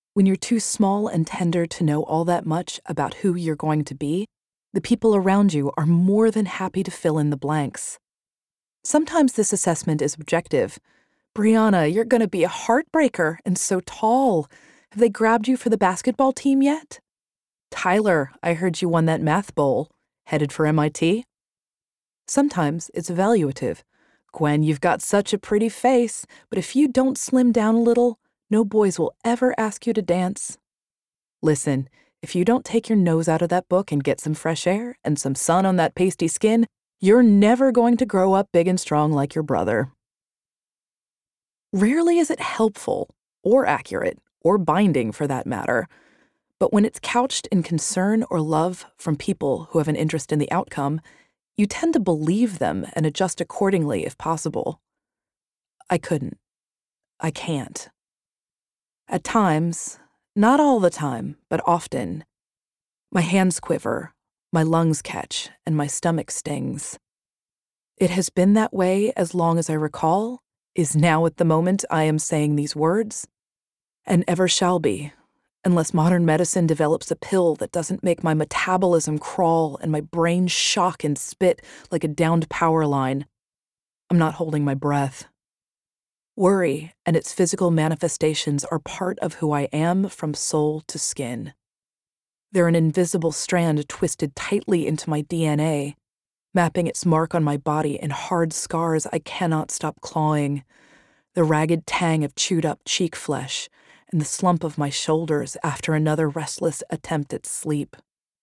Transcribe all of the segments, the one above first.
When you're too small and tender to know all that much about who you're going to be, the people around you are more than happy to fill in the blanks. Sometimes this assessment is objective. Brianna, you're going to be a heartbreaker and so tall. Have they grabbed you for the basketball team yet? Tyler, I heard you won that math bowl. Headed for MIT? Sometimes it's evaluative. Gwen, you've got such a pretty face, but if you don't slim down a little, no boys will ever ask you to dance. Listen, if you don't take your nose out of that book and get some fresh air and some sun on that pasty skin, you're never going to grow up big and strong like your brother. Rarely is it helpful, or accurate, or binding for that matter, but when it's couched in concern or love from people who have an interest in the outcome, you tend to believe them and adjust accordingly if possible. I couldn't. I can't. At times, not all the time, but often, my hands quiver, my lungs catch, and my stomach stings. It has been that way as long as I recall, is now at the moment I am saying these words, and ever shall be, unless modern medicine develops a pill that doesn't make my metabolism crawl and my brain shock and spit like a downed power line. I'm not holding my breath. Worry and its physical manifestations are part of who I am from soul to skin. They're an invisible strand twisted tightly into my DNA, mapping its mark on my body in hard scars I cannot stop clawing, the ragged tang of chewed-up cheek flesh, and the slump of my shoulders after another restless attempt at sleep.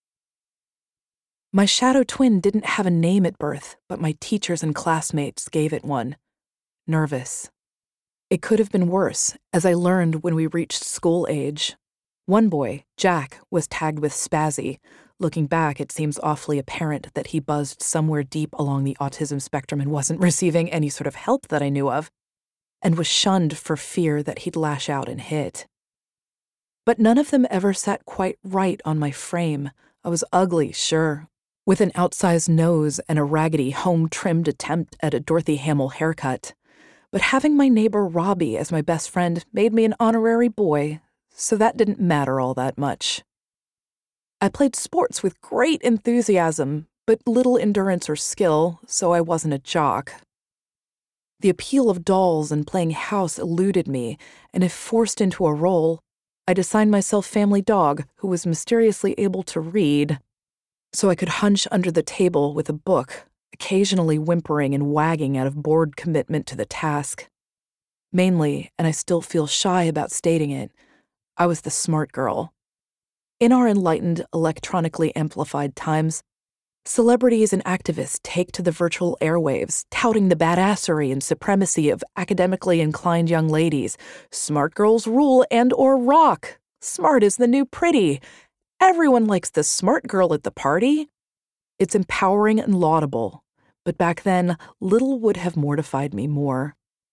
My shadow twin didn't have a name at birth, but my teachers and classmates gave it one: Nervous. It could have been worse, as I learned when we reached school age. One boy, Jack, was tagged with spazzy. Looking back, it seems awfully apparent that he buzzed somewhere deep along the autism spectrum and wasn't receiving any sort of help that I knew of, and was shunned for fear that he'd lash out and hit. But none of them ever sat quite right on my frame. I was ugly, sure, with an outsized nose and a raggedy, home-trimmed attempt at a Dorothy Hamill haircut. But having my neighbor Robbie as my best friend made me an honorary boy, so that didn't matter all that much. I played sports with great enthusiasm, but little endurance or skill, so I wasn't a jock. The appeal of dolls and playing house eluded me, and if forced into a role, I'd assign myself family dog who was mysteriously able to read, so I could hunch under the table with a book, occasionally whimpering and wagging out of bored commitment to the task. Mainly, and I still feel shy about stating it, I was the smart girl. In our enlightened, electronically amplified times, celebrities and activists take to the virtual airwaves, touting the badassery and supremacy of academically inclined young ladies. Smart girls rule and/or rock. Smart is the new pretty. Everyone likes the smart girl at the party. It's empowering and laudable, but back then, little would have mortified me more.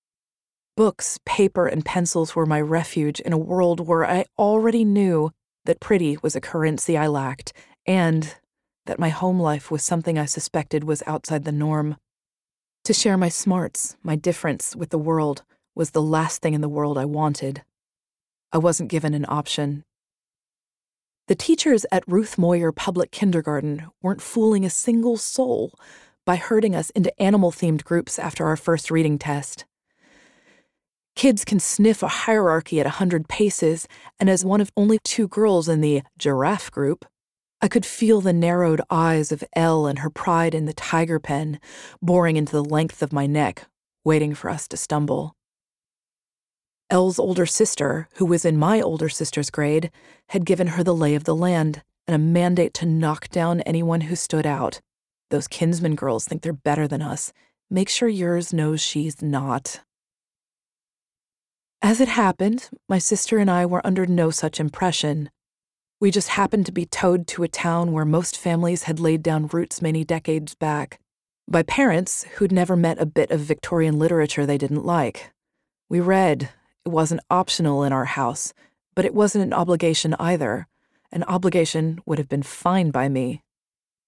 Books, paper, and pencils were my refuge in a world where I already knew that pretty was a currency I lacked, and that my home life was something I suspected was outside the norm. To share my smarts, my difference with the world, was the last thing in the world I wanted. I wasn't given an option. The teachers at Ruth Moyer Public Kindergarten weren't fooling a single soul by herding us into animal-themed groups after our first reading test. Kids can sniff a hierarchy at 100 paces, and as one of only 2 girls in the giraffe group, I could feel the narrowed eyes of Elle and her pride in the tiger pen boring into the length of my neck, waiting for us to stumble. Elle's older sister, who was in my older sister's grade, had given her the lay of the land and a mandate to knock down anyone who stood out. Those Kinsman girls think they're better than us. Make sure yours knows she's not. As it happened, my sister and I were under no such impression. We just happened to be towed to a town where most families had laid down roots many decades back, by parents who'd never met a bit of Victorian literature they didn't like. We read. It wasn't optional in our house, but it wasn't an obligation either. An obligation would have been fine by me.